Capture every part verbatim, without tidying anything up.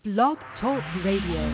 Blog Talk Radio.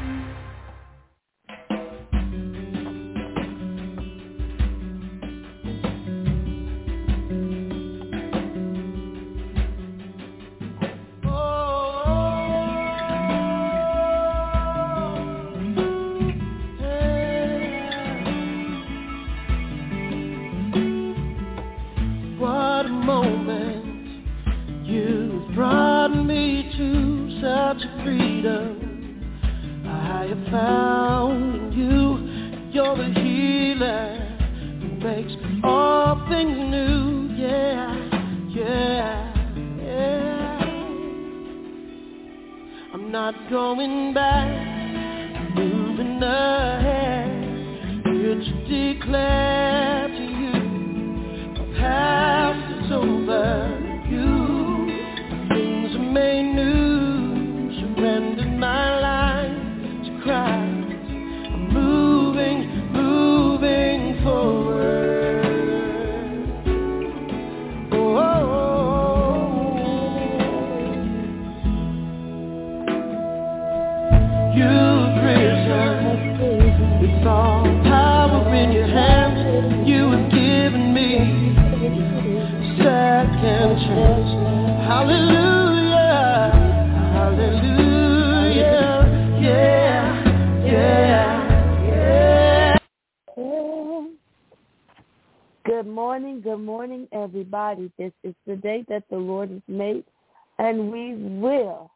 This is the day that the Lord has made, and we will,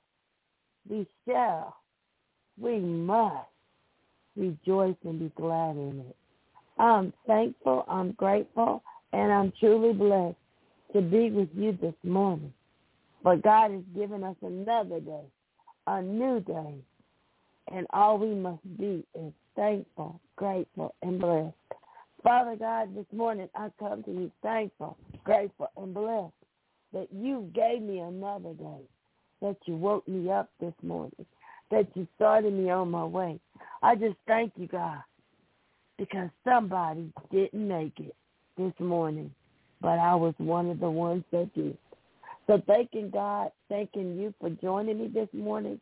we shall, we must rejoice and be glad in it. I'm thankful, I'm grateful, and I'm truly blessed to be with you this morning. But God has given us another day, a new day, and all we must be is thankful, grateful, and blessed. Father God, this morning I come to you thankful, grateful, and blessed that you gave me another day, that you woke me up this morning, that you started me on my way. I just thank you, God, because somebody didn't make it this morning, but I was one of the ones that did. So thanking God, thanking you for joining me this morning.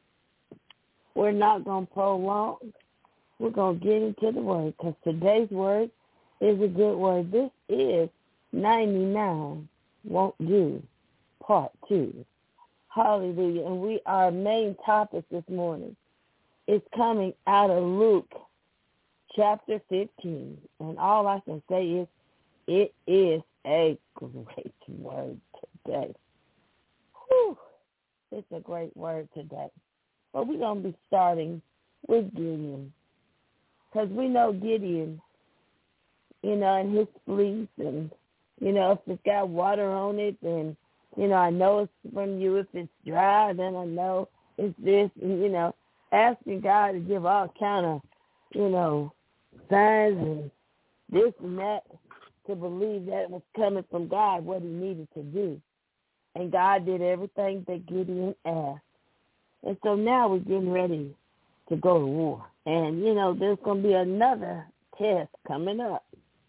We're not going to prolong. We're going to get into the word because today's word is a good word. This is ninety-nine Won't Do, part two. Hallelujah. And we, our main topic this morning is coming out of Luke chapter fifteen. And all I can say is it is a great word today. Whew. It's a great word today. But we're going to be starting with Gideon. Because we know Gideon, you know, and his fleece, and, you know, if it's got water on it, then, you know, I know it's from you. If it's dry, then I know it's this. And, you know, asking God to give all kind of, you know, signs and this and that to believe that it was coming from God, what he needed to do. And God did everything that Gideon asked. And so now we're getting ready to go to war. And, you know, there's going to be another test coming up.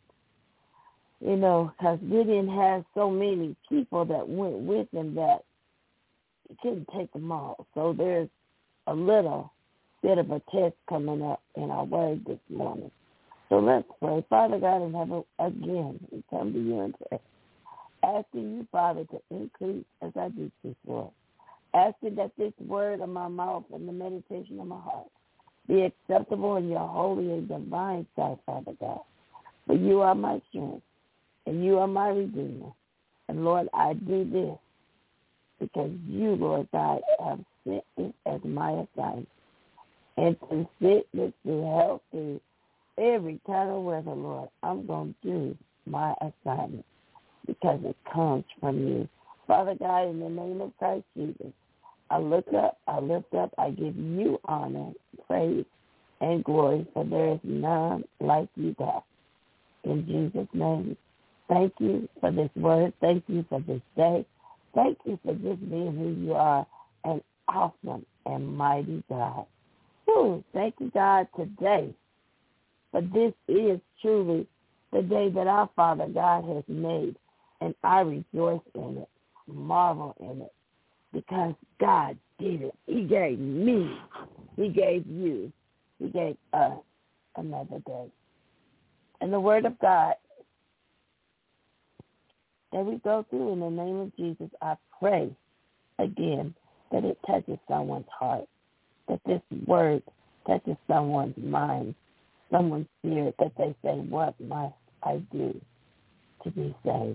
You know, because Gideon has so many people that went with him that he couldn't take them all. So there's a little bit of a test coming up in our word this morning. So let's pray. Father God in heaven, again, we come to you and pray. Asking you, Father, to increase as I decrease, Lord. Asking that this word of my mouth and the meditation of my heart be acceptable in your holy and divine sight, Father God. For you are my strength, and you are my redeemer. And, Lord, I do this because you, Lord God, have sent this as my assignment. And through sickness, through health, through every kind of weather, Lord, I'm going to do my assignment because it comes from you. Father God, in the name of Christ Jesus, I look up, I lift up, I give you honor, praise, and glory, for there is none like you, God. In Jesus' name, thank you for this word. Thank you for this day. Thank you for just being who you are, an awesome and mighty God. Whew, thank you, God, today. For this is truly the day that our Father God has made, and I rejoice in it, marvel in it. because God did it. He gave me. He gave you. He gave us another day. And the word of God that we go through in the name of Jesus, I pray again that it touches someone's heart, that this word touches someone's mind, someone's spirit, that they say, what must I do to be saved?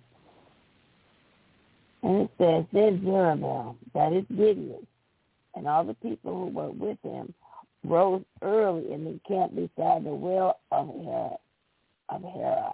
And it says, then Jerubbaal, that is Gideon, and all the people who were with him rose early and encamped beside the well of Hera, of Hera,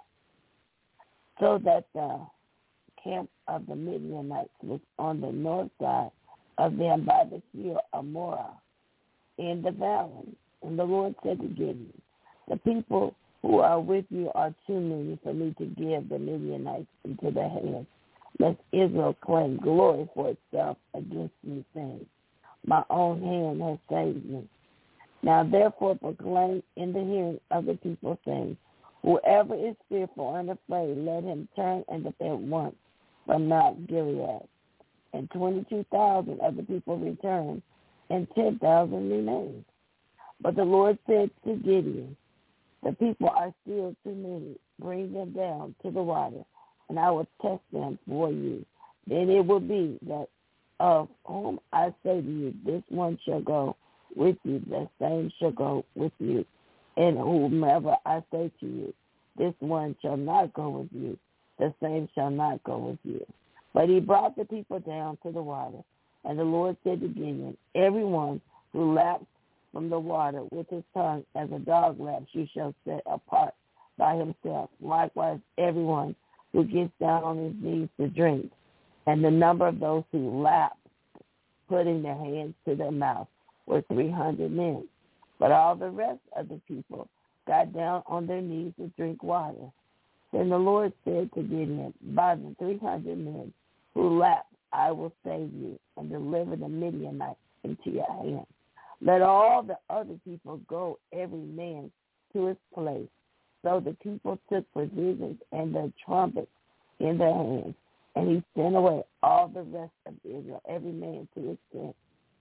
so that the camp of the Midianites was on the north side of them by the hill of Morah in the valley. And the Lord said to Gideon, the people who are with you are too many for me to give the Midianites into their hands, lest Israel claim glory for itself against me, saying, my own hand has saved me. Now therefore proclaim in the hearing of the people, saying, whoever is fearful and afraid, let him turn and depart once from Mount Gilead. And twenty-two thousand of the people returned, and ten thousand remained. But the Lord said to Gideon, the people are still too many. Bring them down to the water, and I will test them for you. Then it will be that of whom I say to you, this one shall go with you, the same shall go with you. And whomever I say to you, this one shall not go with you, the same shall not go with you. But he brought the people down to the water. And the Lord said to Gideon, everyone who laps from the water with his tongue as a dog laps, you shall set apart by himself. Likewise, everyone who gets down on his knees to drink. And the number of those who lapped, putting their hands to their mouth, were three hundred men. But all the rest of the people got down on their knees to drink water. Then the Lord said to Gideon, by the three hundred men who lapped, I will save you and deliver the Midianites into your hand. Let all the other people go, every man to his place. So the people took provisions and their trumpets in their hands, and he sent away all the rest of Israel, every man to his tent,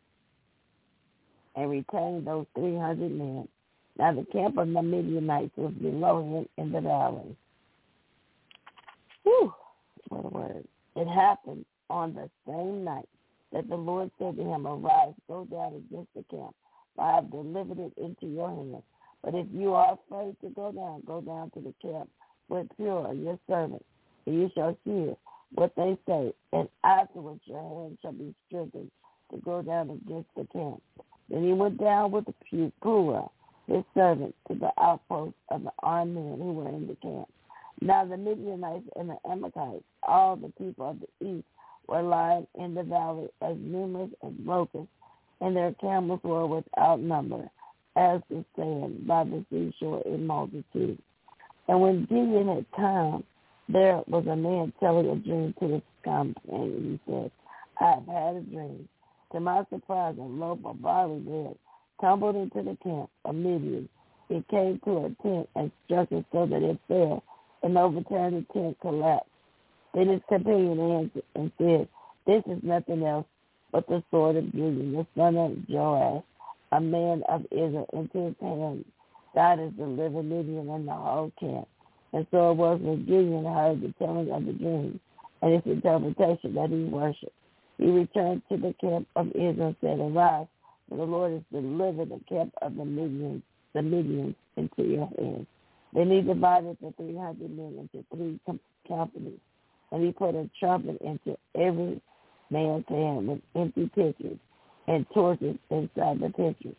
and retained those three hundred men. Now the camp of the Midianites was below him in the valley. Whew, what a word. It happened on the same night that the Lord said to him, arise, go down against the camp, for I have delivered it into your hands. But if you are afraid to go down, go down to the camp with Purah, your servant, and you shall hear what they say, and afterwards your hand shall be strengthened to go down against the camp. Then he went down with the Purah, his servant, to the outpost of the armed men who were in the camp. Now the Midianites and the Amalekites, all the people of the east, were lying in the valley as numerous as locusts, and their camels were without number, as the sand by the seashore in multitude. And when Gideon had come, there was a man telling a dream to his companion. He said, I have had a dream. To my surprise, a loaf of barley bread tumbled into the camp of Midian. It came to a tent and struck it so that it fell, and overturned the tent collapsed. Then his companion answered and said, this is nothing else but the sword of Gideon, the son of Joash, a man of Israel. Into his hand God has delivered Midian and the whole camp. And so it was when Gideon heard the telling of the dream and its interpretation that he worshipped. He returned to the camp of Israel and said, arise, for the Lord has delivered the camp of the Midians, the Midians into your hands. Then he divided the three hundred men into three com- companies, and he put a trumpet into every man's hand with empty pitchers and torches inside the pitchers.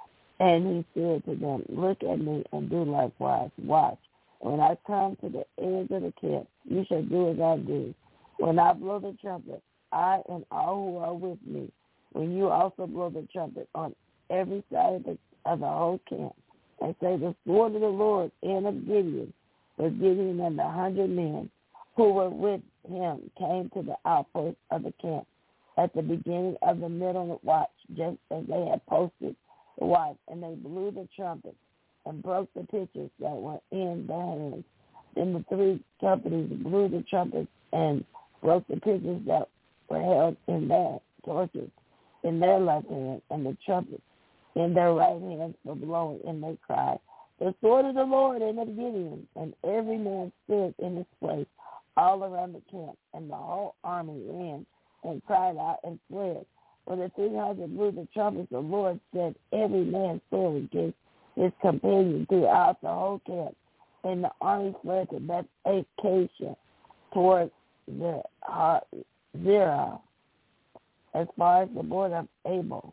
And he said to them, look at me and do likewise. Watch. When I come to the edge of the camp, you shall do as I do. When I blow the trumpet, I and all who are with me, when you also blow the trumpet on every side of the, of the whole camp, and say, the sword of the Lord and of Gideon, for Gideon and the hundred men who were with him came to the outpost of the camp at the beginning of the middle watch, just as they had posted the watch, and they blew the trumpet and broke the pitchers that were in their hands. Then the three companies blew the trumpets and broke the pitchers that were held in their torches in their left hand and the trumpets in their right hand for blowing, and they cried, the sword of the Lord and of Gideon. And every man stood in his place all around the camp, and the whole army ran and cried out and fled. When the three hundred blew the trumpets, the Lord said, every man sword against his companion throughout the whole camp. And the army fled to Beth Acacia towards the Zerah, as far as the border of Abel,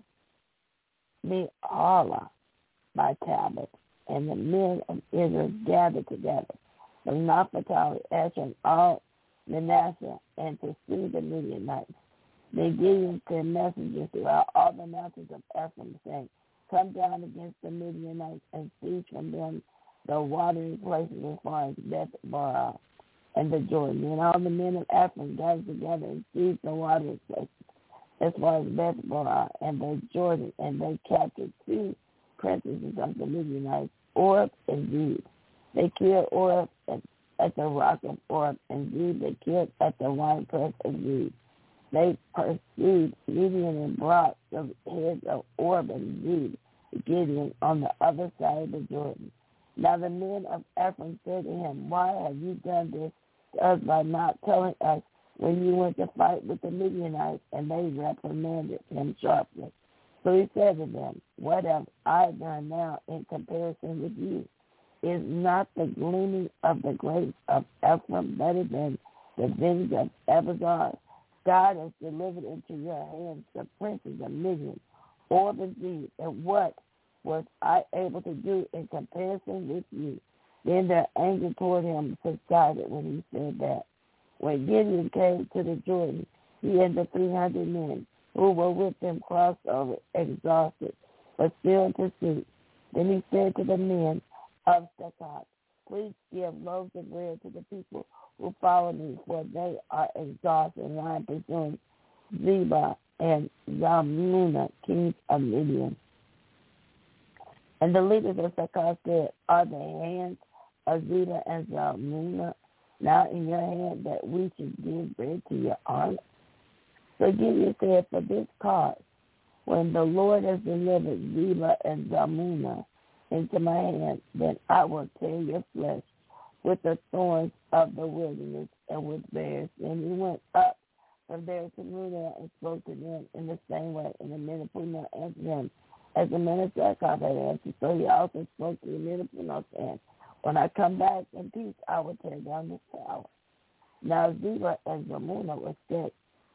Meholah by Tabith. And the men of Israel gathered together from Naphtali, Asher, and all Manasseh, and pursued the Midianites. Then Gideon sent messengers throughout all the mountains of Ephraim, saying, come down against the Midianites and seize from them the watering places as far as Beth-barah and the Jordan. And all the men of Ephraim gathered together and seized the watering places as far as Beth-barah and the Jordan, and they captured two princesses of the Midianites, Oreb and Zeb. They killed Oreb at, at the rock of Oreb, and Zeb they killed at the winepress of Zeb. They pursued Midian and brought the heads of Oreb and Zeb to Gideon on the other side of the Jordan. Now the men of Ephraim said to him, why have you done this to us by not telling us when you went to fight with the Midianites? And they reprimanded him sharply. So he said to them, what have I done now in comparison with you? Is not the gleaning of the grapes of Ephraim better than the vineyard of Abazar? God has delivered into your hands the princes of Midian, Oreb and Zeb, and what was I able to do in comparison with you? Then their anger toward him subsided when he said that. When Gideon came to the Jordan, he and the three hundred men who were with him crossed over, exhausted, but still in pursuit. Then he said to the men of Succoth, please give loaves of bread to the people who follow me, for they are exhausted, and I am pursuing Zebah and Zalmunna, kings of Midian. And the leaders of Succoth said, are the hands of Zebah and Zalmunna now in your hand, that we should give bread to your army? So Gideon said, for this cause, when the Lord has delivered Zebah and Zalmunna into my hand, then I will tear your flesh with the thorns of the wilderness and with bears. And he went up from there to Munah and spoke to them in the same way. And the men of Punah answered him as the men of Succoth had answered. So he also spoke to the men of Punah, saying, when I come back in peace, I will tear down this tower. Now Zebah and Zalmunna were set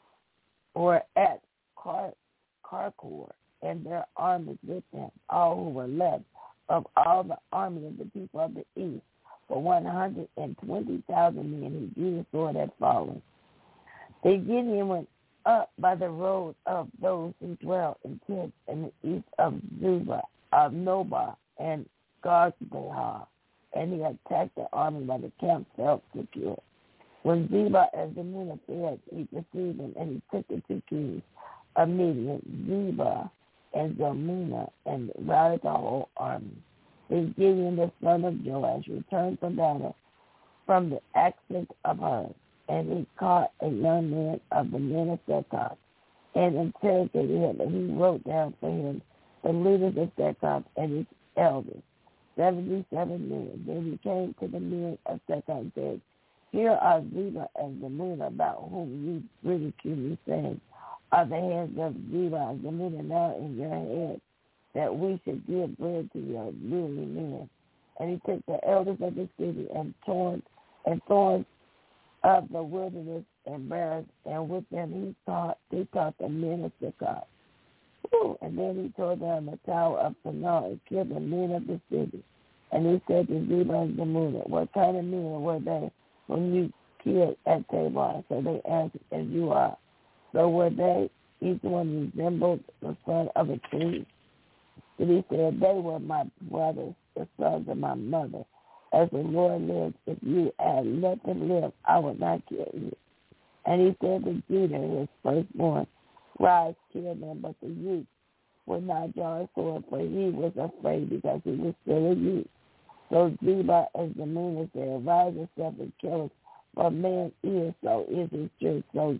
or at Car- Karkor, and their armies with them, all who were left of all the army of the people of the east, for one hundred twenty thousand men who drew the sword had fallen. Then Gideon went up by the road of those who dwelt in tents in the east of Zubah, of Nobah, and Gargbehah, and he attacked the army by the camp felt secure. When Zebah and Zalmunna fled, he pursued them, and he took the two kings of Midian, Zebah and Zalmunna, and routed the whole army. Then Gideon, the son of Joash, returned from battle from the accent of her, and he caught a young man of the men of Succoth, and interrogated him, and he wrote down for him the leaders of Succoth and his elders, seventy-seven men. Then he came to the men of Succoth and said, here are Zebah and Zalmunna, about whom you ridicule me, saying, are the hands of Zebah and Zalmunna now in your head, that we should give bread to your weary men? And he took the elders of the city and thorns and thorns of the wilderness and bears, and with them he taught he taught the men of Succoth. Ooh, and then he tore down the tower of Penuel and killed the men of the city. And he said to Zebah and Zalmunna, what kind of men were they when you killed at Tabor? So they answered, as you are. So were they, each one resembled the son of a tree? And he said, they were my brothers, the sons of my mother. As the Lord lives, if you had let them live, I would not kill you. And he said to Judah, his firstborn, rise, kill them, but the youth would not draw a sword, for he was afraid because he was still a youth. So Zebah and Zalmunna said, rise yourself and kill us, for man is, so is his truth. So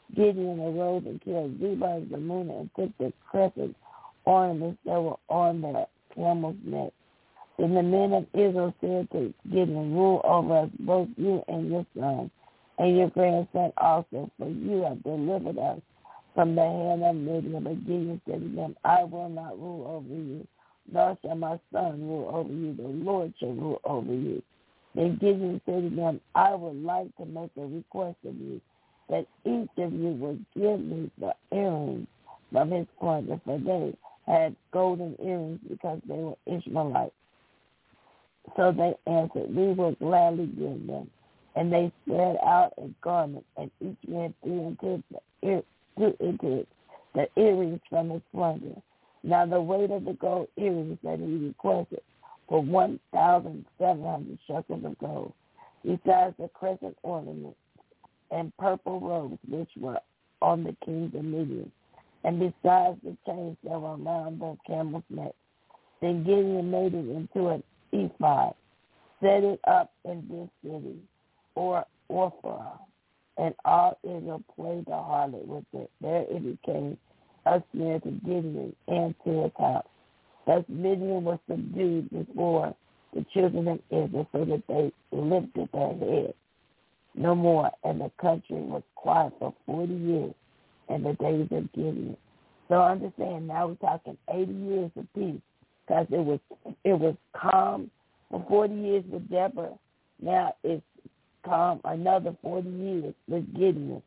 Gideon arose and killed Zebah and Zalmunna and took the crescent ornaments that were on their camels' necks. Then the men of Israel said to Gideon, rule over us, both you and your son, and your grandson also, for you have delivered us from the hand of Midian. But Gideon said to them, I will not rule over you, nor shall my son rule over you. The Lord shall rule over you. Then Gideon said to them, I would like to make a request of you, that each of you would give me the earrings from his plunder, for they had golden earrings because they were Ishmaelites. So they answered, we will gladly give them. And they spread out a garment, and each man threw into, the ear, threw into it the earrings from his plunder. Now the weight of the gold earrings that he requested for one thousand seven hundred shekels of gold, besides the crescent ornaments and purple robes which were on the kings of Midian, and besides the chains that were around their camels' necks. Then Gideon made it into an ephod, set it up in this city, or Orphah, and all Israel played the harlot with it. There it became a snare to Gideon and to his house. Thus Midian was subdued before the children of Israel, so that they lifted their heads no more, and the country was quiet for forty years in the days of Gideon. So understand, now we're talking eighty years of peace, because it was it was calm for forty years with Deborah. Now it's calm another forty years with Gideon.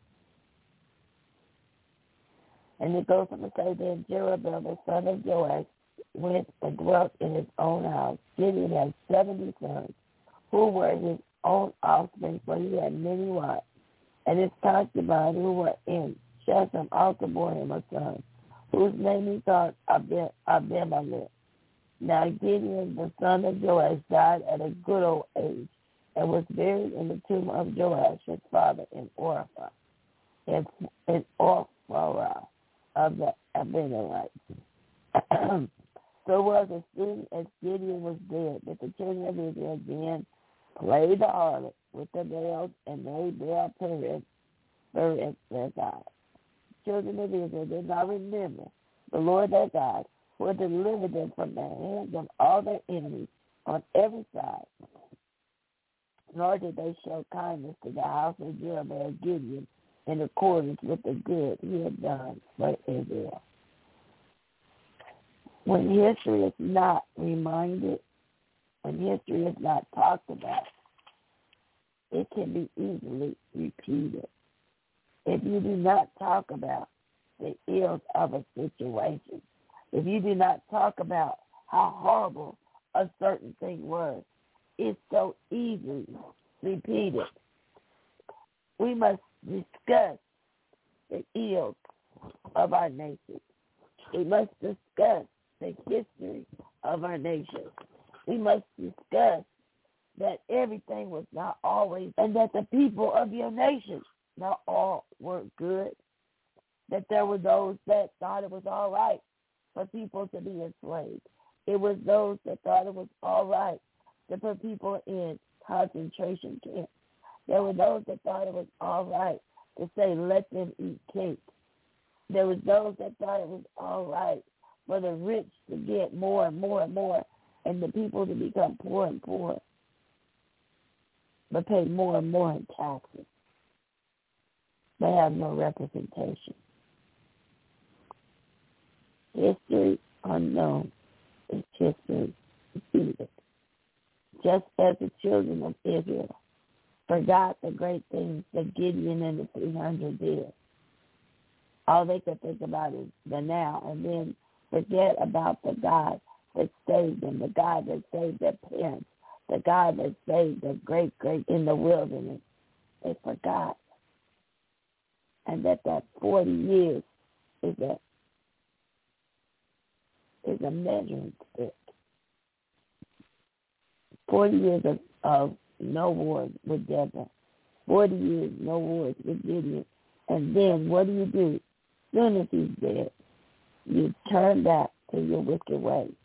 And it goes on to say that Jeroboam, the son of Joash, went and dwelt in his own house. Gideon had seventy sons, who were his own offspring, for he had many wives. And his concubines who were in Shechem also bore him a son, whose name he called Abimelech. Now Gideon, the son of Joash, died at a good old age, and was buried in the tomb of Joash, his father, in Orphah, in, in Orphah of the Abimelech. So was as soon as Gideon was dead, that the children of Israel again played the harlot with the Baals, and made Baal Perez, Perez their God. Children of Israel did not remember the Lord their God, who had delivered them from the hands of all their enemies on every side, nor did they show kindness to the house of Jeroboam Gideon in accordance with the good he had done for Israel. When history is not reminded, when history is not talked about, it can be easily repeated. If you do not talk about the ills of a situation, if you do not talk about how horrible a certain thing was, it's so easily repeated. We must discuss the ills of our nation. We must discuss the history of our nation. We must discuss that everything was not always, and that the people of your nation, not all were good, that there were those that thought it was all right for people to be enslaved. It was those that thought it was all right to put people in concentration camps. There were those that thought it was all right to say, let them eat cake. There was those that thought it was all right for the rich to get more and more and more, and the people to become poor and poor, but pay more and more in taxes. They have no representation. History unknown is history repeated. Just as the children of Israel forgot the great things that Gideon and the three hundred did. All they could think about is the now, and then forget about the God that saved them, the God that saved their parents, the God that saved their great great in the wilderness. They forgot. And that that forty years is a is a measuring stick. Forty years of, of no wars with Deborah. Forty years no wars with Gideon. And then what do you do? As soon as he's dead, you turn back to your wicked ways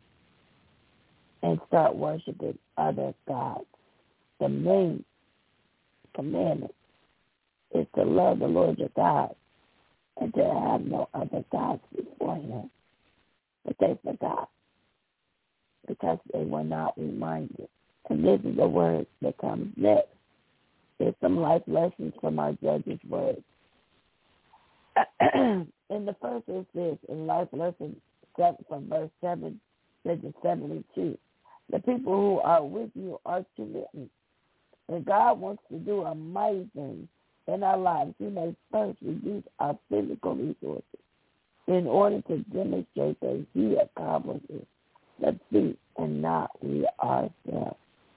and start worshiping other gods. The main commandment is to love the Lord your God and to have no other gods before him. But they forgot because they were not reminded. And this is the word that comes next. There's some life lessons from our judge's words. In the first it says, in life lesson seven, from verse seven to seventy-two, the people who are with you are too many. When God wants to do a mighty thing in our lives, he may first reduce our physical resources in order to demonstrate that he accomplishes the feat and not we ourselves.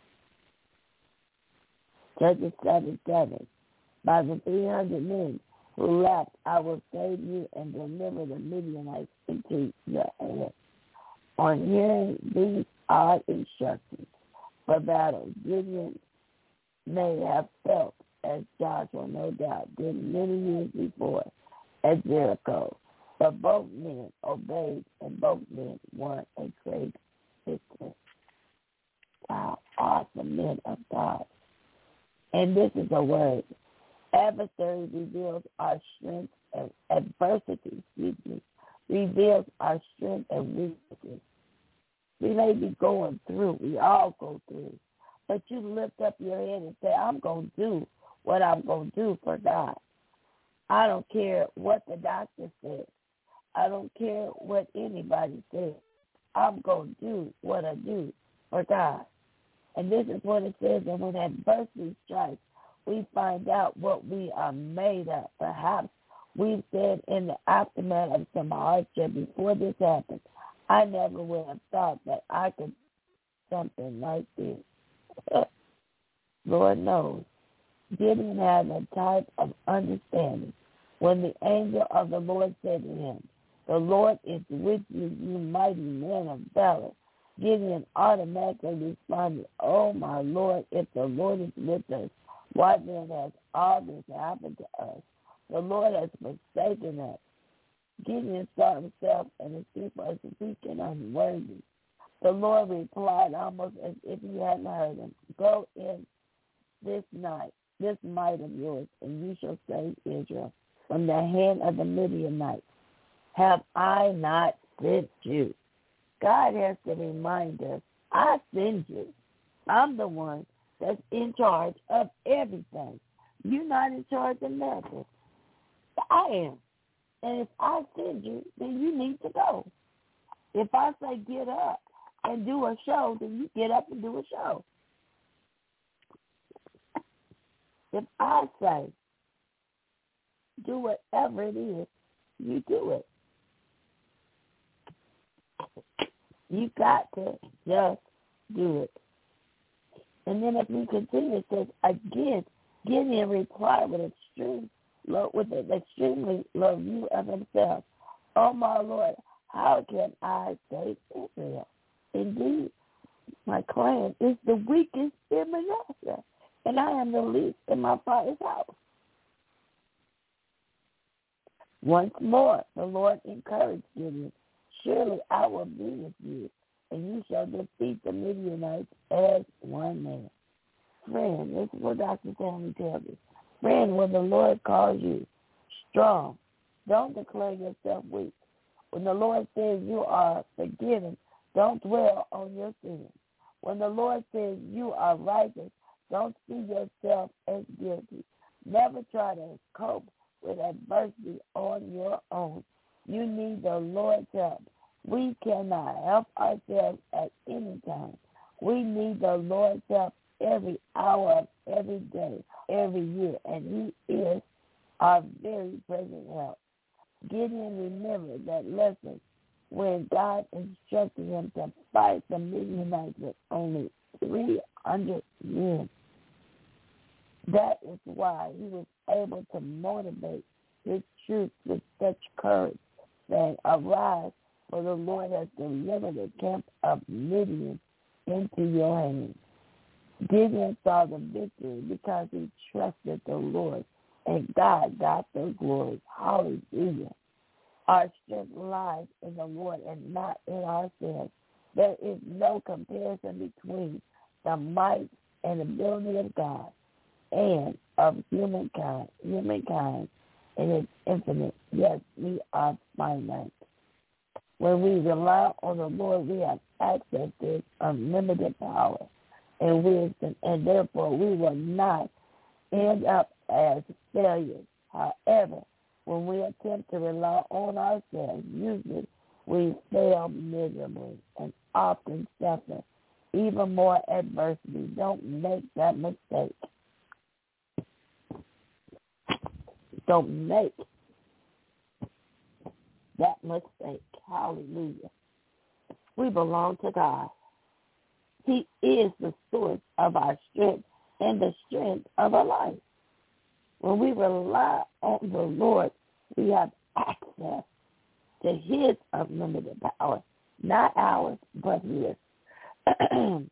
Judges seven seven, by the three hundred men who left, I will save you and deliver the Midianites into your hand. On hearing these odd instructions for battle, Gideon may have felt, as Joshua no doubt did many years before at Jericho, but both men obeyed and both men won a great victory. Wow, awesome men of God. And this is a word. Adversary reveals our strength and adversity, excuse me, reveals our strength and weaknesses. We may be going through, we all go through, but you lift up your head and say, I'm going to do what I'm going to do for God. I don't care what the doctor says. I don't care what anybody says. I'm going to do what I do for God. And this is what it says, and when adversity strikes, we find out what we are made of. Perhaps we've said in the aftermath of some hardship before this happened, I never would have thought that I could do something like this. Lord knows. Gideon had a type of understanding when the angel of the Lord said to him, the Lord is with you, you mighty man of valor. Gideon automatically responded, oh, my Lord, if the Lord is with us, why then has all this happened to us? The Lord has forsaken us. Gideon saw himself and his people as weak and unworthy. The Lord replied almost as if he hadn't heard him, go in this night, this might of yours, and you shall save Israel from the hand of the Midianites. Have I not sent you? God has to remind us, I send you. I'm the one that's in charge of everything. You're not in charge of nothing. I am. And if I send you, then you need to go. If I say get up and do a show, then you get up and do a show. If I say do whatever it is, you do it. You got to just do it. And then if we continue, it says, again, Gideon replied with extreme low, with an extremely low view of himself. Oh, my Lord, how can I save Israel? Indeed, my clan is the weakest in Manasseh, and I am the least in my father's house. Once more, the Lord encouraged Gideon, surely I will be with you, and you shall defeat the Midianites as one man. Friend, this is what Doctor Tammy tells us. Friend, when the Lord calls you strong, don't declare yourself weak. When the Lord says you are forgiven, don't dwell on your sins. When the Lord says you are righteous, don't see yourself as guilty. Never try to cope with adversity on your own. You need the Lord's help. We cannot help ourselves at any time. We need the Lord's help every hour of every day, every year, and he is our very present help. Gideon remembered that lesson when God instructed him to fight the Midianites with only three hundred men. That is why he was able to motivate his troops with such courage, saying, arise, for the Lord has delivered the camp of Midian into your hands. Gideon saw the victory because he trusted the Lord, and God got the glory. Hallelujah. Our strength lies in the Lord and not in ourselves. There is no comparison between the might and ability of God and of humankind, humankind, and it's infinite. Yes, we are finite. When we rely on the Lord, we have access to His unlimited power and wisdom, and therefore we will not end up as failures. However, when we attempt to rely on ourselves, usually we fail miserably and often suffer even more adversity. Don't make that mistake. Don't make that mistake. Hallelujah. We belong to God. He is the source of our strength and the strength of our life. When we rely on the Lord, we have access to His unlimited power, not ours, but His. And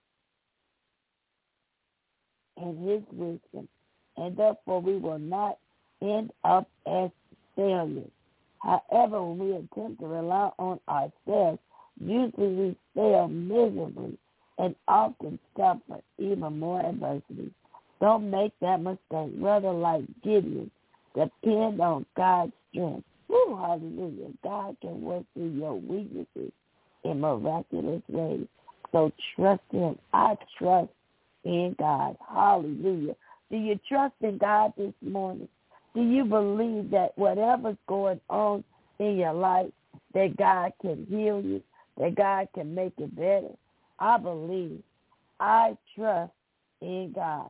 His wisdom. And therefore, we will not end up as failures. However, when we attempt to rely on ourselves, usually we fail miserably and often suffer even more adversity. Don't make that mistake. Rather, like Gideon, depend on God's strength. Woo, hallelujah. God can work through your weaknesses in miraculous ways. So trust Him. I trust in God. Hallelujah. Do you trust in God this morning? Do you believe that whatever's going on in your life, that God can heal you, that God can make it better? I believe. I trust in God.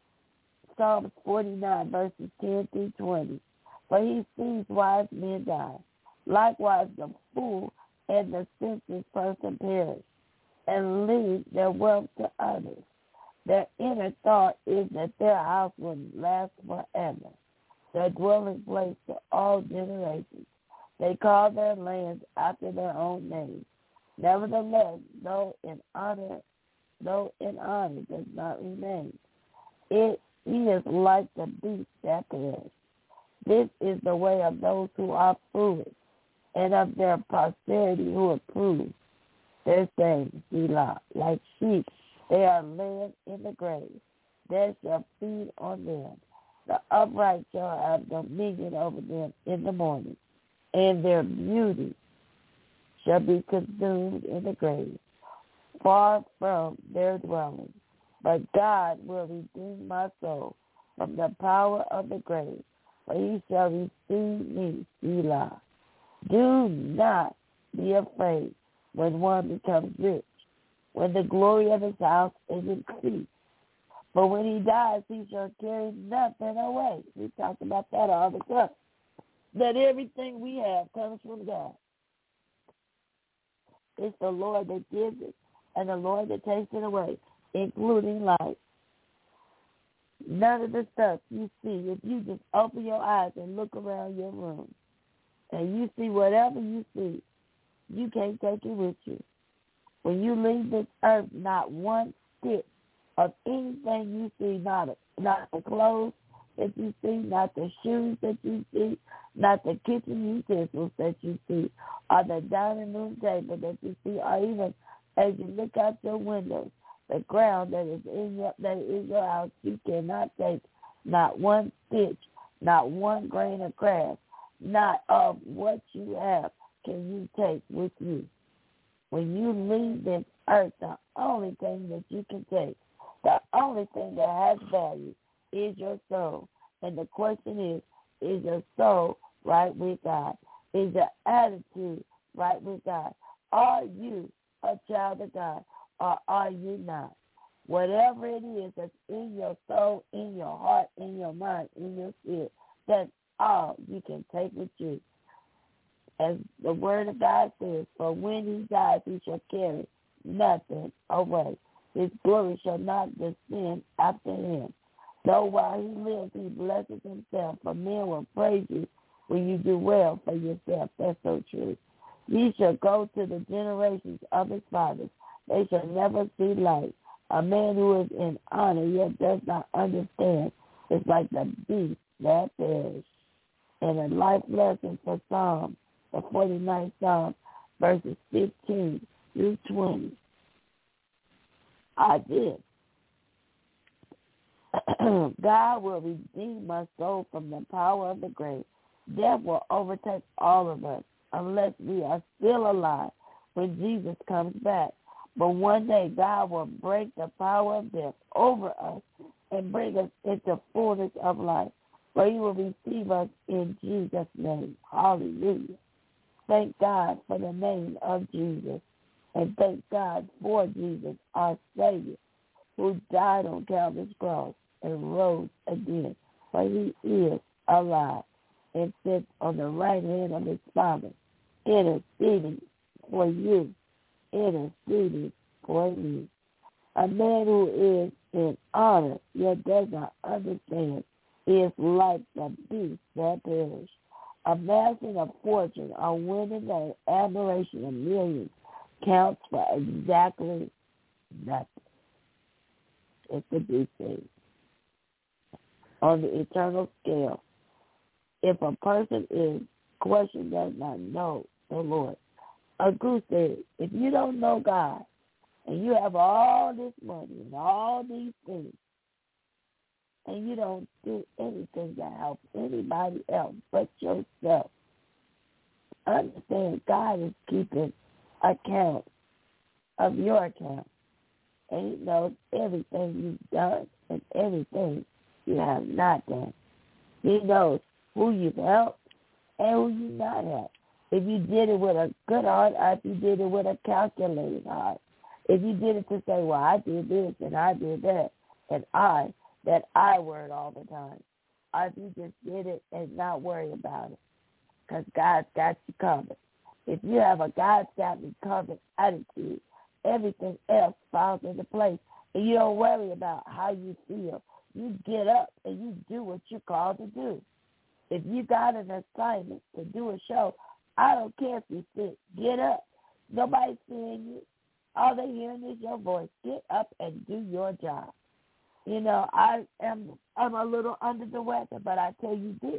Psalms forty-nine, verses ten through twenty. For He sees wise men die. Likewise, the fool and the senseless person perish, and leave their wealth to others. Their inner thought is that their house will last forever, their dwelling place to all generations. They call their lands after their own names. Nevertheless, though in honor, though in honor does not remain, it is like the beast that perish. This is the way of those who are foolish, and of their posterity who approve their sayings, Selah. Like sheep, they are led in the grave. They shall feed on them. The upright shall have dominion over them in the morning, and their beauty shall be consumed in the grave, far from their dwelling. But God will redeem my soul from the power of the grave, for He shall receive me, Selah. Do not be afraid when one becomes rich, when the glory of his house is increased. But when he dies, he shall carry nothing away. We talk about that all the time. That everything we have comes from God. It's the Lord that gives it and the Lord that takes it away, including life. None of the stuff you see, if you just open your eyes and look around your room and you see whatever you see, you can't take it with you. When you leave this earth, not one stitch of anything you see, not, a, not the clothes that you see, not the shoes that you see, not the kitchen utensils that you see, or the dining room table that you see, or even as you look out your windows, the ground that is in your that is your house, you cannot take not one stitch, not one grain of grass, not of what you have can you take with you. When you leave this earth, the only thing that you can take, the only thing that has value is your soul. And the question is, is your soul right with God? Is your attitude right with God? Are you a child of God, or are you not? Whatever it is that's in your soul, in your heart, in your mind, in your spirit, that's all you can take with you. As the word of God says, for when he dies, he shall carry nothing away. His glory shall not descend after him. Though while he lives, he blesses himself, for men will praise you when you do well for yourself. That's so true. Ye shall go to the generations of his fathers. They shall never see light. A man who is in honor yet does not understand is like the beast that perish. And a life lesson for Psalm, the forty-ninth Psalm, verses fifteen through twenty. I did. God will redeem my soul from the power of the grave. Death will overtake all of us unless we are still alive when Jesus comes back. But one day God will break the power of death over us and bring us into fullness of life. For he will receive us in Jesus' name. Hallelujah. Thank God for the name of Jesus. And thank God for Jesus, our Savior, who died on Calvary's cross and rose again. For he is alive and sits on the right hand of his Father, interceding for you, interceding for me. A man who is in honor yet does not understand is like the beast that perish. Amassing a fortune or winning the admiration of millions counts for exactly nothing. It's a big thing. On the eternal scale, if a person is question does not know the Lord, a goose said, if you don't know God and you have all this money and all these things, and you don't do anything to help anybody else but yourself, understand God is keeping account of your account. And he knows everything you've done and everything you have not done. He knows who you've helped and who you've not helped. If you did it with a good heart or if you did it with a calculated heart. If you did it to say, well, I did this and I did that, and I, that I word all the time. Or if you just did it and not worry about it, because God's got you covered. If you have a God's got me covered attitude, everything else falls into place. And you don't worry about how you feel. You get up and you do what you're called to do. If you got an assignment to do a show, I don't care if you sit. Get up. Nobody's seeing you. All they're hearing is your voice. Get up and do your job. You know, I am I'm a little under the weather, but I tell you this.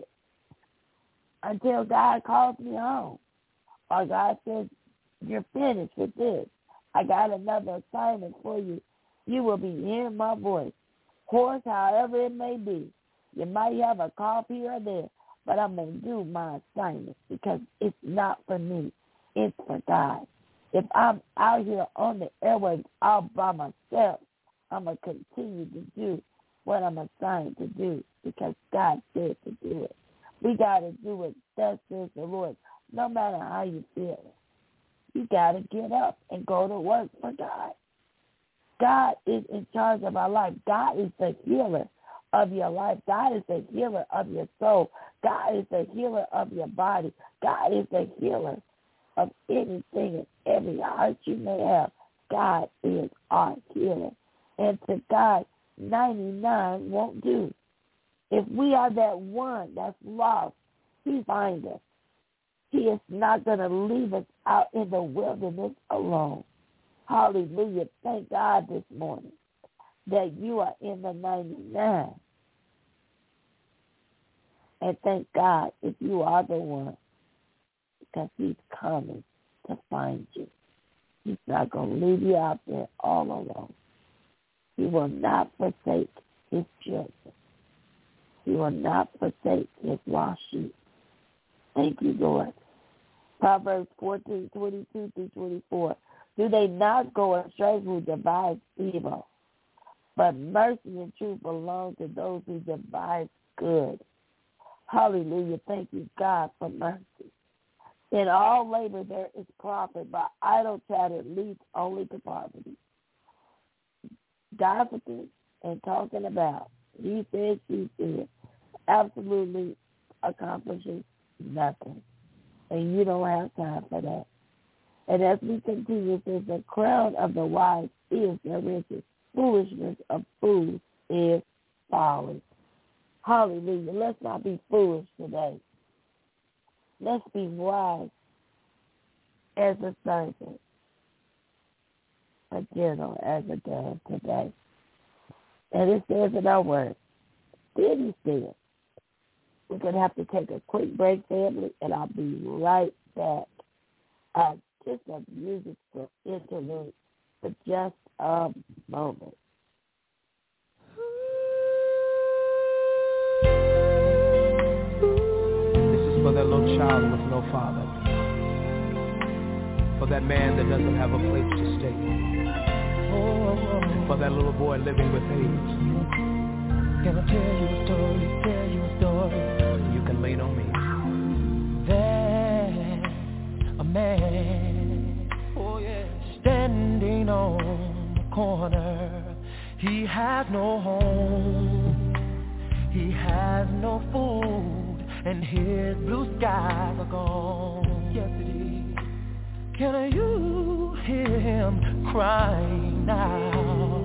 Until God calls me home, or God says, you're finished with this, I got another assignment for you, you will be hearing my voice. Hoarse, however it may be. You might have a cough here or there, but I'm going to do my assignment because it's not for me. It's for God. If I'm out here on the airwaves all by myself, I'm going to continue to do what I'm assigned to do because God said to do it. We got to do it. Thus says the Lord. No matter how you feel, you got to get up and go to work for God. God is in charge of our life. God is the healer of your life. God is the healer of your soul. God is the healer of your body. God is the healer of anything and every heart you may have. God is our healer. And to God, ninety-nine won't do. If we are that one that's lost, he finds us. He is not going to leave us out in the wilderness alone. Hallelujah. Thank God this morning that you are in the ninety-nine. And thank God if you are the one, because he's coming to find you. He's not going to leave you out there all alone. He will not forsake his children. He will not forsake his lost sheep. Thank you, Lord. Proverbs fourteen, twenty-two through twenty-four. Do they not go astray who devise evil? But mercy and truth belong to those who devise good. Hallelujah. Thank you, God, for mercy. In all labor there is profit, but idle chatter leads only to poverty. Gossiping and talking about, he said, she said, absolutely accomplishes nothing. And you don't have time for that. And as we continue, it says, the crown of the wise is their riches. Foolishness of fools is folly. Hallelujah. Let's not be foolish today. Let's be wise as a serpent, a gentle as a dove today. And it says in our word, then he said, we're going to have to take a quick break, family, and I'll be right back. Uh, just a music for interlude for just a moment. child with no father, for that man that doesn't have a place to stay, for that little boy living with AIDS. Can I tell you a story, tell you a story? You can lean on me. There's a man, oh yeah, standing on the corner. He has no home, he has no food, and his blue skies are gone. Yes it is. Can you hear him crying now?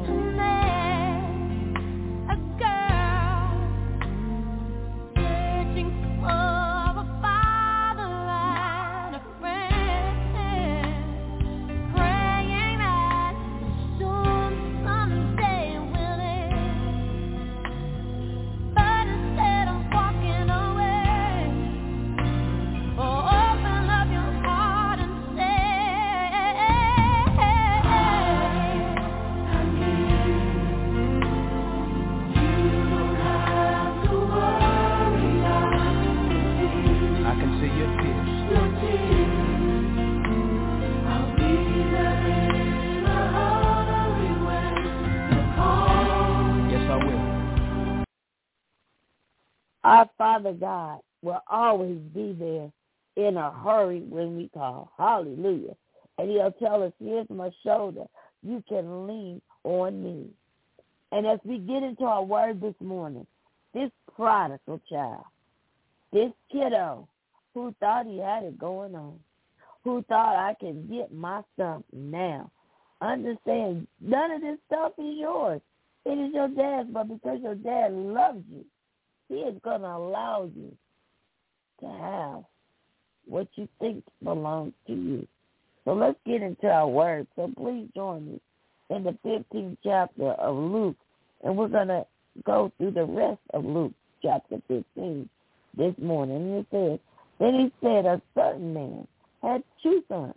Our Father God will always be there in a hurry when we call. Hallelujah. And he'll tell us, here's my shoulder. You can lean on me. And as we get into our word this morning, this prodigal child, this kiddo who thought he had it going on, who thought I can get my stuff now, understand none of this stuff is yours. It is your dad's, but because your dad loves you, he is going to allow you to have what you think belongs to you. So let's get into our word. So please join me in the fifteenth chapter of Luke, and we're going to go through the rest of Luke chapter fifteen this morning. And it says, then he said, a certain man had two sons.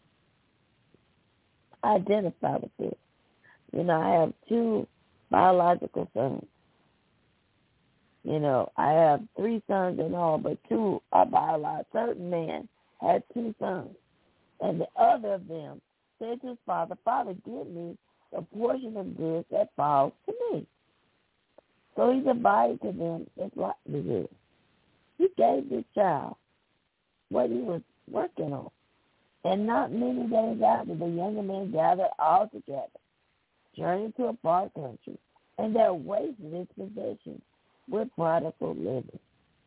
Identify with this. You know, I have two biological sons. You know, I have three sons in all, but two are biological. A certain man had two sons. And the other of them said to his father, Father, give me the portion of goods that falls to me. So he divided to them his livelihood. He gave this child what he was working on. And not many days after, the younger men gathered all together, journeyed to a far country, and they wasted his possessions with prodigal living.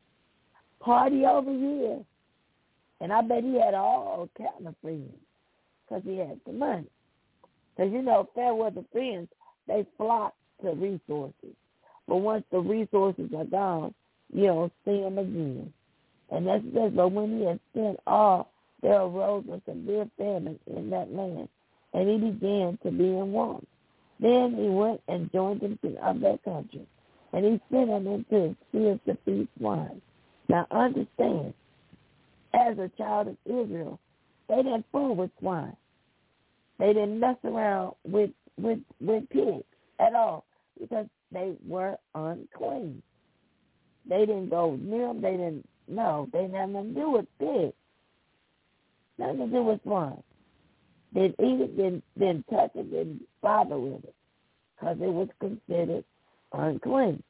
Party over here. And I bet he had all kind of friends because he had the money. Because, you know, fair weather friends, they flock to resources. But once the resources are gone, you don't see them again. And that's just, but when he had spent all, there arose a severe famine in that land, and he began to be in want. Then he went and joined them of that country, and he sent them into his fields to feed swine. Now understand, as a child of Israel, they didn't fool with swine. They didn't mess around with, with, with pigs at all because they were unclean. They didn't go near them. They didn't, no, they didn't have nothing to do with pigs. Nothing to do with swine. Didn't eat it, didn't, didn't touch it, didn't bother with it because it was considered unclean.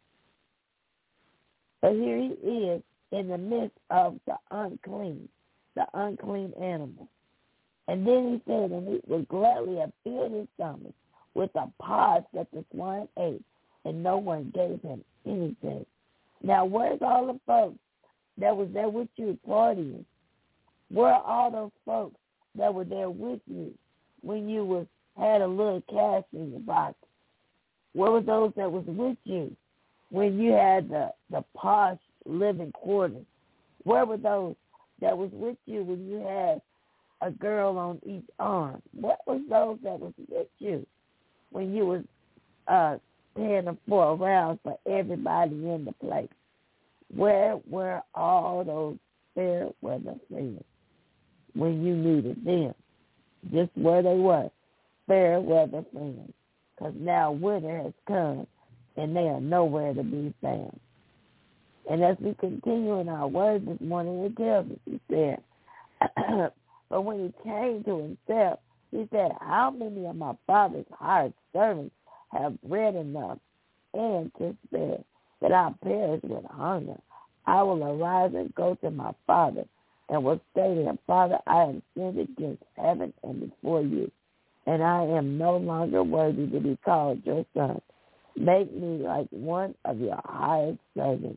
But here he is in the midst of the unclean, the unclean animal. And then he said, and he would gladly have filled his stomach with the pods that the swine ate, and no one gave him anything. Now, where's all the folks that was there with you partying? Where are all those folks that were there with you when you was had a little cash in your pocket? Where were those that was with you when you had the, the posh living quarters? Where were those that was with you when you had a girl on each arm? What was those that was with you when you was uh, paying for a round for everybody in the place? Where were all those fair weather friends when you needed them? Just where they were, fair weather friends. Because now winter has come and they are nowhere to be found. And as we continue in our word this morning, it tells us, he said, but when he came to himself, he said, how many of my father's hired servants have bread enough and to spare, that I perish with hunger? I will arise and go to my father, and will say to him, Father, I have sinned against heaven and before you, and I am no longer worthy to be called your son. Make me like one of your hired servants.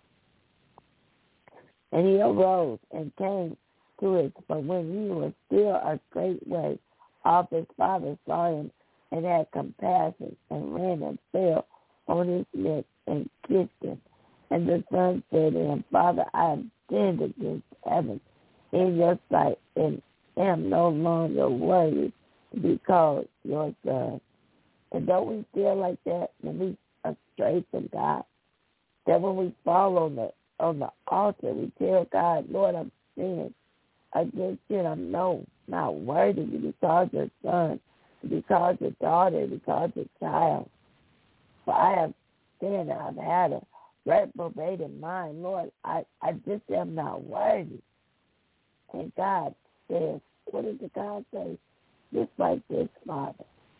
And he arose and came to his, but when he was still a great way off, his father saw him and had compassion, and ran and fell on his neck and kissed him. And the son said to him, Father, I have sinned against heaven in your sight, and am no longer worthy to be called your son. And don't we feel like that when we are straight from God? That when we fall on the on the altar, we tell God, Lord, I'm sinning against you, and I'm no not worthy to be called your son, to be called your daughter, to be called your child. For I have sinned, I've had a reprobated mind. Lord, I, I just am not worthy. And God says, what does the God say? Just like this, Father.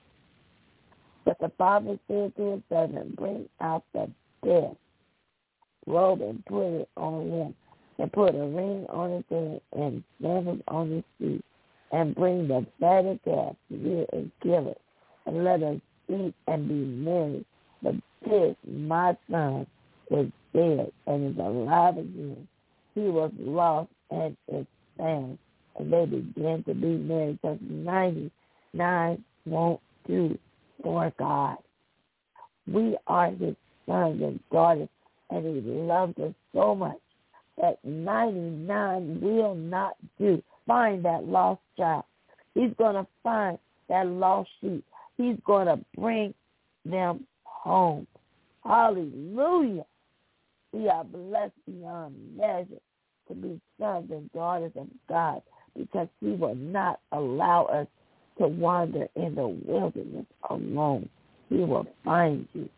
But the father said to his servant, bring out the best robe and put it on him, and put a ring on his hand and sandals on his feet, and bring the fatted calf here and kill it, and let us eat and be merry. But this, my son, was dead and is alive again. He was lost and is found. And they began to be merry, because ninety-nine won't do for God. We are his sons and daughters, and he loves us so much that ninety-nine will not do. Find that lost child. He's going to find that lost sheep. He's going to bring them home. Hallelujah. We are blessed beyond measure to be sons and daughters of God, because he will not allow us to wander in the wilderness alone. He will find you.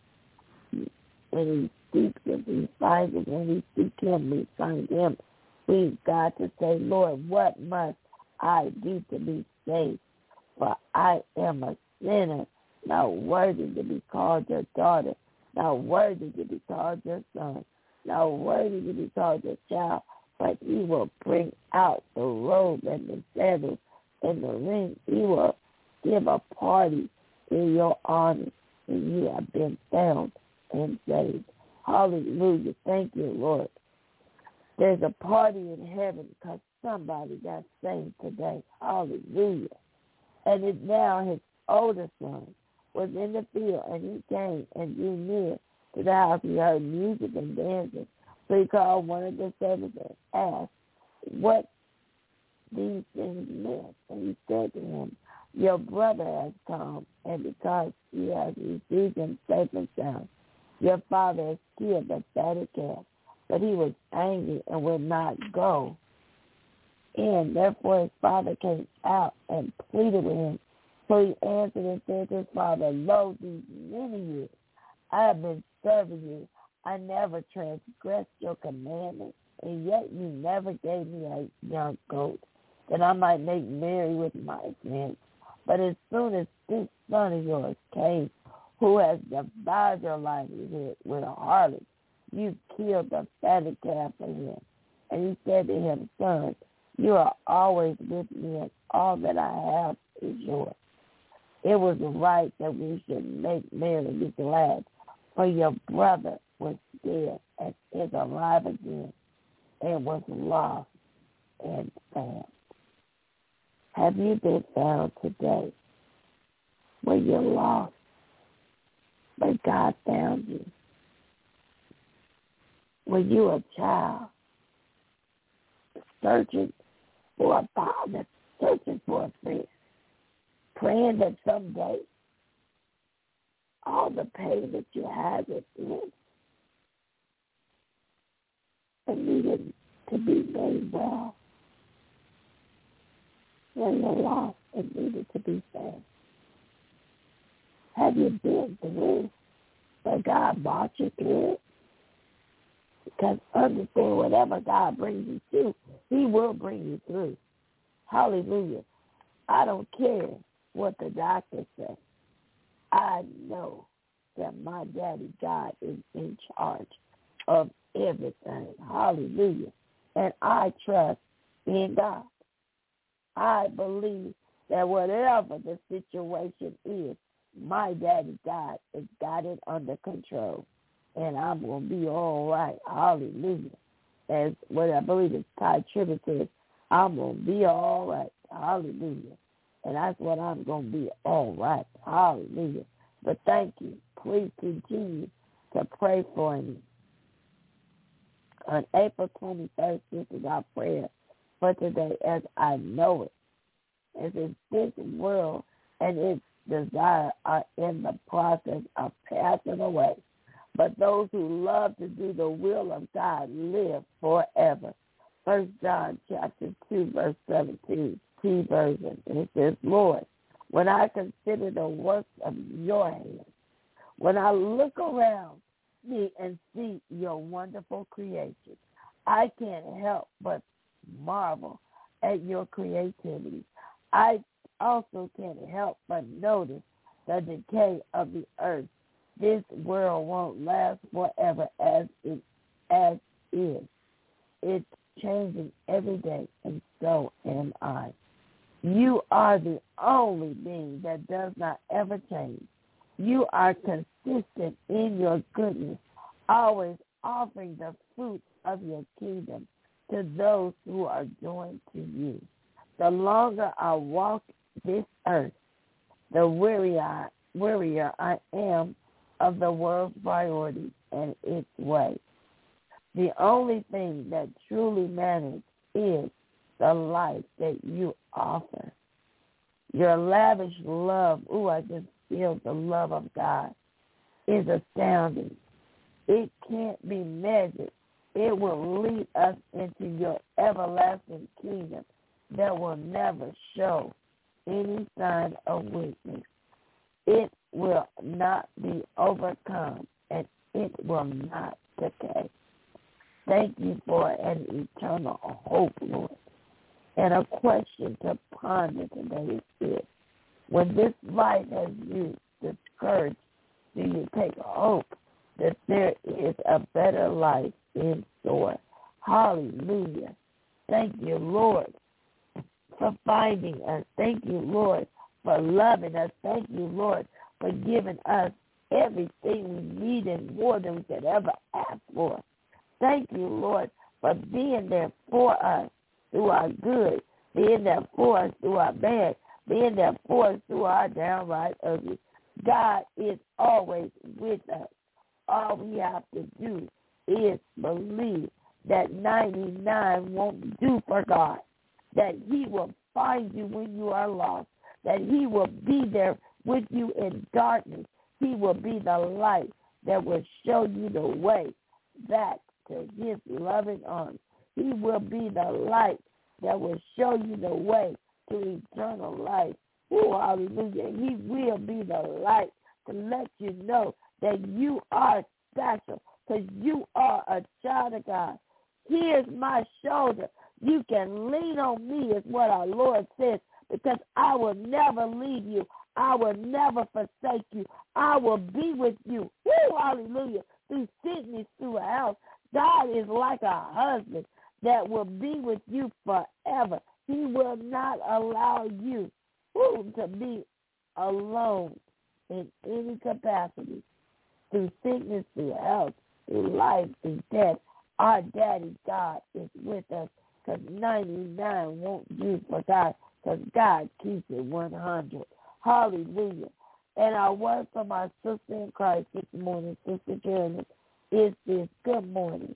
When he seeks him, he finds him. When we seek him, we find him. We've got to say, Lord, what must I do to be saved? For I am a sinner, not worthy to be called your daughter, not worthy to be called your son, not worthy to be called your child. But he will bring out the robe and the sandals and the ring. He will give a party in your honor, and you have been found and saved. Hallelujah. Thank you, Lord. There's a party in heaven because somebody got saved today. Hallelujah. And it now his older son was in the field, and he came and drew near to the house. He heard music and dancing. So he called one of the servants and asked what these things meant. And he said to him, your brother has come, and because he has received him safe and sound, your father has killed the fatted calf. But he was angry and would not go in. Therefore his father came out and pleaded with him. So he answered and said to his father, lo, these many years I have been serving you. I never transgressed your commandments, and yet you never gave me a young goat, that I might make merry with my friends. But as soon as this son of yours came, who has devoured your livelihood with a harlot, you killed the fatted calf for him. And he said to him, son, you are always with me, and all that I have is yours. It was right that we should make merry and be glad, for your brother was dead and is alive again, and was lost and found. Have you been found today when you're lost, but God found you? When you're a child searching for a father, searching for a friend, praying that someday all the pain that you have is in and needed to be made well. When you're lost and needed to be found. Have you been through where God brought you through it? Because understand, whatever God brings you to, he will bring you through. Hallelujah. I don't care what the doctor says. I know that my daddy God is in charge of everything. Hallelujah. And I trust in God. I believe that whatever the situation is, my daddy God has got it under control. And I'm going to be all right. Hallelujah. As what I believe is Ty Tribbett says, I'm going to be all right. Hallelujah. And that's what I'm going to be, all right. Hallelujah. But thank you. Please continue to pray for me. On April twenty-first, this is our prayer for today, as I know it. As if this world and its desire are in the process of passing away. But those who love to do the will of God live forever. First John chapter two, verse seventeen, T version. And it says, Lord, when I consider the works of your hands, when I look around me and see your wonderful creation, I can't help but marvel at your creativity. I also can't help but notice the decay of the earth. This world won't last forever as it as is. It's changing every day, and so am I. You are the only being that does not ever change. You are consistent in your goodness, always offering the fruit of your kingdom to those who are joined to you. The longer I walk this earth, the wearier, wearier I am of the world's priorities and its ways. The only thing that truly matters is the life that you offer. Your lavish love, ooh, I just feel the love of God, is astounding. It can't be measured. It will lead us into your everlasting kingdom that will never show any sign of weakness. It will not be overcome, and it will not decay. Thank you for an eternal hope, Lord. And a question to ponder today is this: when this life has you discouraged, do you take hope that there is a better life in store? Hallelujah. Thank you, Lord, for finding us. Thank you, Lord, for loving us. Thank you, Lord, for giving us everything we need and more than we could ever ask for. Thank you, Lord, for being there for us through our good, being there for us through our bad, being there for us through our downright ugly. God is always with us. All we have to do is believe that ninety-nine won't do for God, that he will find you when you are lost, that he will be there with you in darkness. He will be the light that will show you the way back to his loving arms. He will be the light that will show you the way to eternal life. Oh, hallelujah. He will be the light to let you know that you are special because you are a child of God. Here's my shoulder. You can lean on me is what our Lord says, because I will never leave you. I will never forsake you. I will be with you. Woo, hallelujah. Through sickness, through health. God is like a husband that will be with you forever. He will not allow you woo, to be alone in any capacity. Through sickness, through health, through life, through death, our daddy God is with us, because ninety-nine won't do for God, because God keeps it one hundred. Hallelujah. And our word from our sister in Christ this morning, Sister Jeremy, is this: good morning.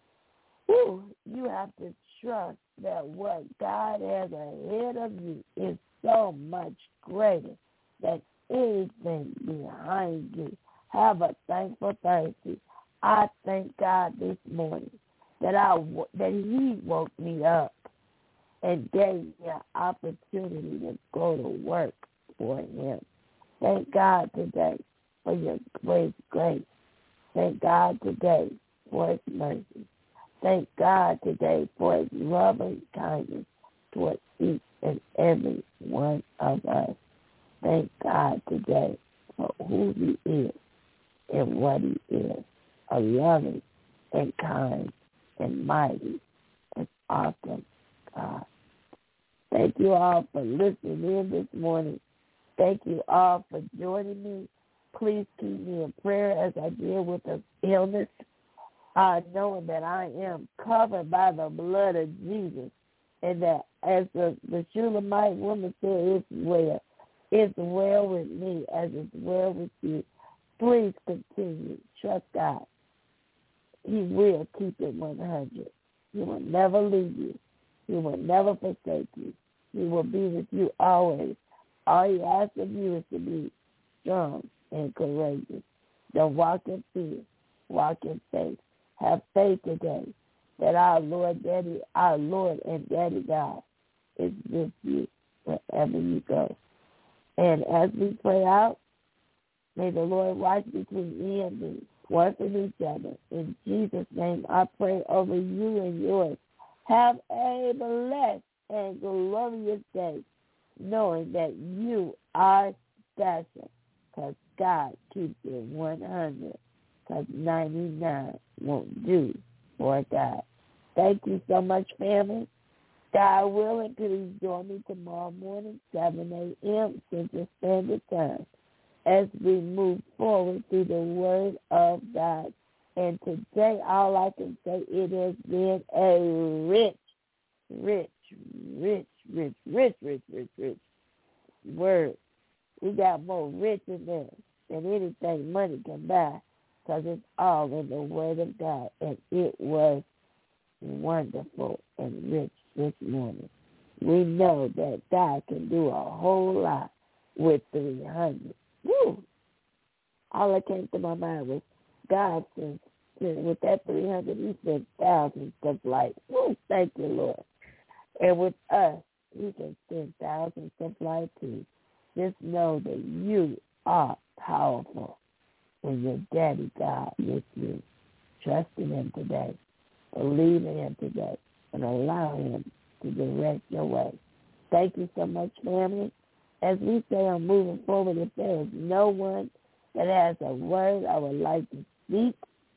Ooh, you have to trust that what God has ahead of you is so much greater than anything behind you. Have a thankful Thursday. I thank God this morning that I that he woke me up and gave me an opportunity to go to work for him. Thank God today for your great grace. Thank God today for his mercy. Thank God today for his love and kindness towards each and every one of us. Thank God today for who he is and what he is, a loving and kind and mighty and awesome God. Thank you all for listening in this morning. Thank you all for joining me. Please keep me in prayer as I deal with an illness, uh, knowing that I am covered by the blood of Jesus, and that as the, the Shulamite woman said, it's well. It's well with me as it's well with you. Please continue. Trust God. He will keep it one hundred. He will never leave you. He will never forsake you. He will be with you always. All he asks of you is to be strong and courageous. Don't walk in fear. Walk in faith. Have faith today that our Lord, Daddy, our Lord and Daddy God is with you wherever you go. And as we pray out, may the Lord watch between me and me, one from each other. In Jesus' name, I pray over you and yours. Have a blessed and glorious day, knowing that you are special, because God keeps it one hundred, because ninety-nine won't do for God. Thank you so much, family. God willing, please join me tomorrow morning, seven a.m. Central Standard Time, as we move forward through the Word of God. And today, all I can say, it has been a rich, rich, rich, rich, rich, rich, rich, rich word. We got more rich in there than anything money can buy, because it's all in the Word of God. And it was wonderful and rich this morning. We know that God can do a whole lot with three hundred. Woo! All that came to my mind was God sent, with that three hundred, he sent thousands of light. Woo! Thank you, Lord. And with us, he can send thousands of light too. Just know that you are powerful and your Daddy God with you. Trust in him today. Believe in him today. And allow him to direct your way. Thank you so much, family. As we say, I'm moving forward. If there is no one that has a word I would like to speak,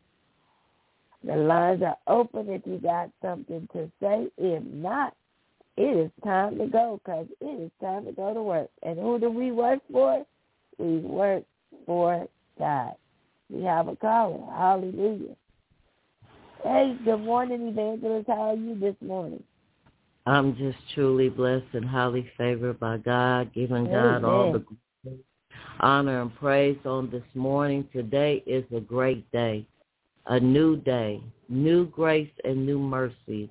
the lines are open if you got something to say. If not, it is time to go, because it is time to go to work. And who do we work for? We work for God. We have a caller. Hallelujah. Hey, good morning, Evangelist. How are you this morning? I'm just truly blessed and highly favored by God, giving God Amen. all the honor and praise on this morning. Today is a great day, a new day, new grace and new mercies.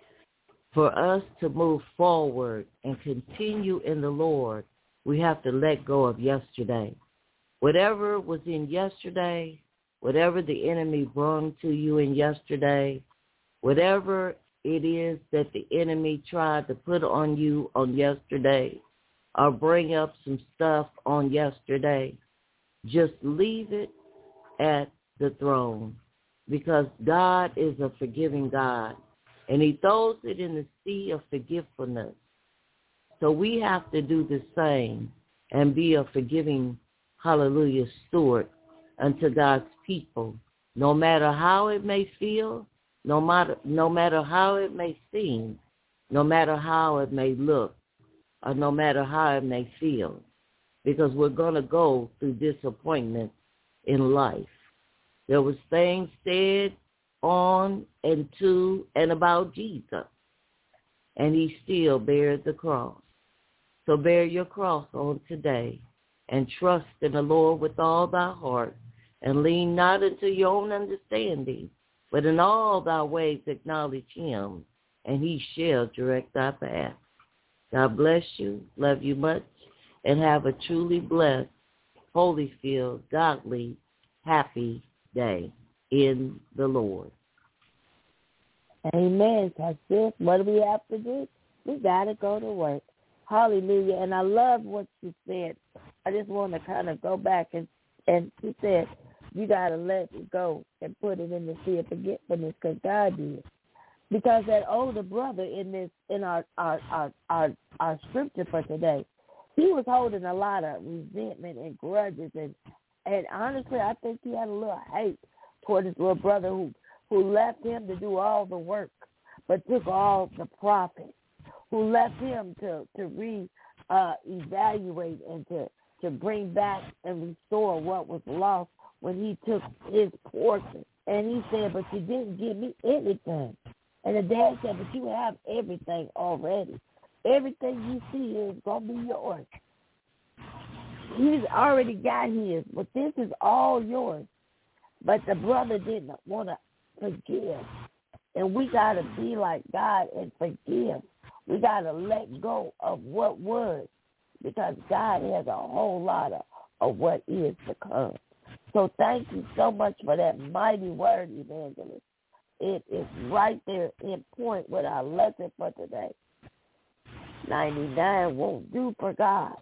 For us to move forward and continue in the Lord, we have to let go of yesterday. Whatever was in yesterday, whatever the enemy brought to you in yesterday, whatever it is that the enemy tried to put on you on yesterday or bring up some stuff on yesterday, just leave it at the throne, because God is a forgiving God, and he throws it in the sea of forgetfulness. So we have to do the same and be a forgiving, hallelujah, steward unto God's people, no matter how it may feel, no matter no matter how it may seem, no matter how it may look, or no matter how it may feel, because we're going to go through disappointment in life. There was things said on and to and about Jesus, and he still bears the cross. So bear your cross on today and trust in the Lord with all thy heart, and lean not into your own understanding, but in all thy ways acknowledge him, and he shall direct thy path. God bless you, love you much, and have a truly blessed, holy-filled, godly, happy day in the Lord. Amen. That's it. What do we have to do? We got to go to work. Hallelujah. And I love what you said. I just want to kind of go back and, and she said, You got to let it go and put it in the sea of forgetfulness because God did. Because that older brother in this in our our, our our our scripture for today, he was holding a lot of resentment and grudges, and and honestly, I think he had a little hate toward his little brother who, who left him to do all the work, but took all the profit, who left him to to re uh, evaluate and to, to bring back and restore what was lost when he took his portion. And he said, "But you didn't give me anything." And the dad said, "But you have everything already. Everything you see is going to be yours. He's already got his, but this is all yours." But the brother didn't want to forgive. And we got to be like God and forgive. We got to let go of what was, because God has a whole lot of, of what is to come. So thank you so much for that mighty word, Evangelist. It is right there in point with our lesson for today. ninety-nine won't do for God.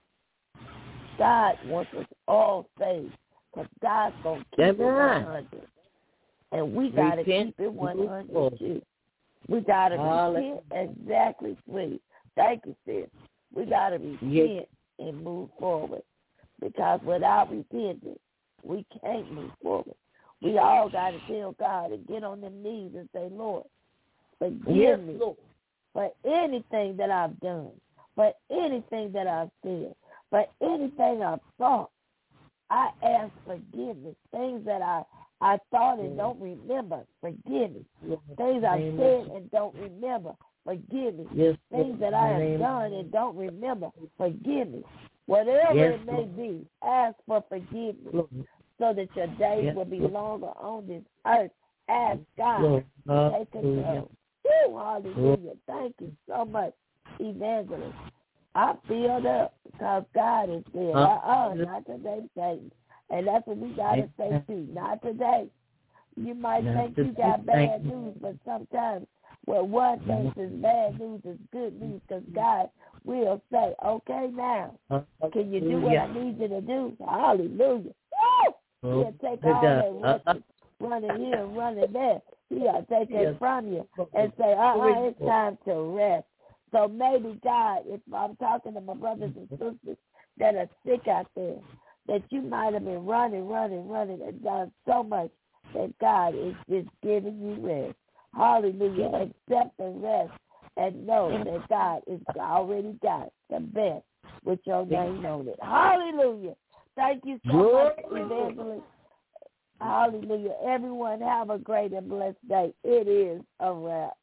God wants us all saved, because God's going to keep it one hundred. And we got to keep it one hundred too. We got to repent exactly, sweet. Thank you, sis. We got to repent yes. and move forward, because without repentance, we can't move forward. We all got to tell God and get on them knees and say, "Lord, forgive yes, me Lord. for anything that I've done, for anything that I've said, for anything I've thought. I ask forgiveness. Things that I, I thought and don't remember, forgive me. Yes. Things I've said and don't remember, forgive me. Yes. Things that I have done and don't remember, forgive me. Whatever yes. it may be, ask for forgiveness, Lord. So that your days yes. will be longer on this earth. Ask God to take control. Woo, hallelujah. Thank you so much, Evangelist. I filled up because God is there. Uh-uh, not today, Satan. And that's what we got to say too. Not today. You might think you got bad news, but sometimes what one thinks is bad news is good news, because God will say, "Okay, now, can you do what I need you to do?" Hallelujah. Woo! He'll take all that riches, running here and running there. He'll take it from you and say, uh-uh, it's time to rest. So maybe God, if I'm talking to my brothers and sisters that are sick out there, that you might have been running, running, running and done so much that God is just giving you rest. Hallelujah. Accept the rest and know that God has already got the best with your name on it. Hallelujah. Thank you so much, Evangelist. Hallelujah. Everyone have a great and blessed day. It is a wrap.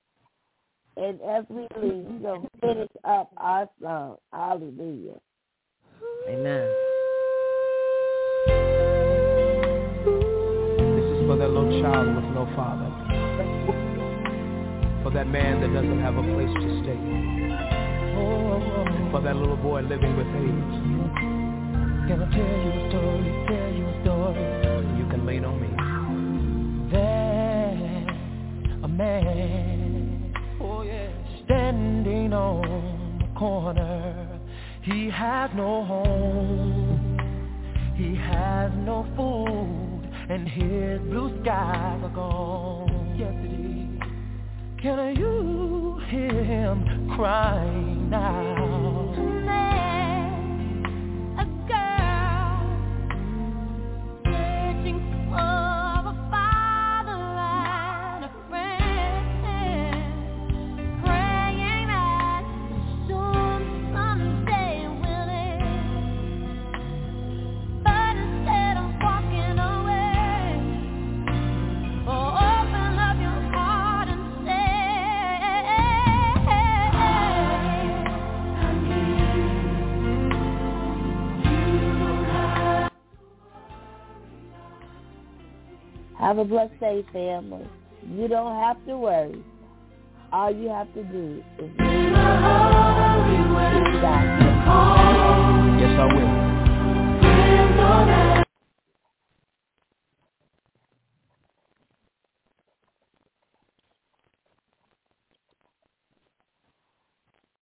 And as we leave, we're going to finish up our song. Hallelujah. Amen. This is for that little child with no father. For that man that doesn't have a place to stay. And for that little boy living with AIDS. Can I tell you a story, tell you a story? You can lean on me. There's a man, oh yeah, standing on the corner. He has no home, he has no food, and his blue skies are gone. Yes it is. Can you hear him crying now? Have a blessed day, family. You don't have to worry. All you have to do is... Yes, I will.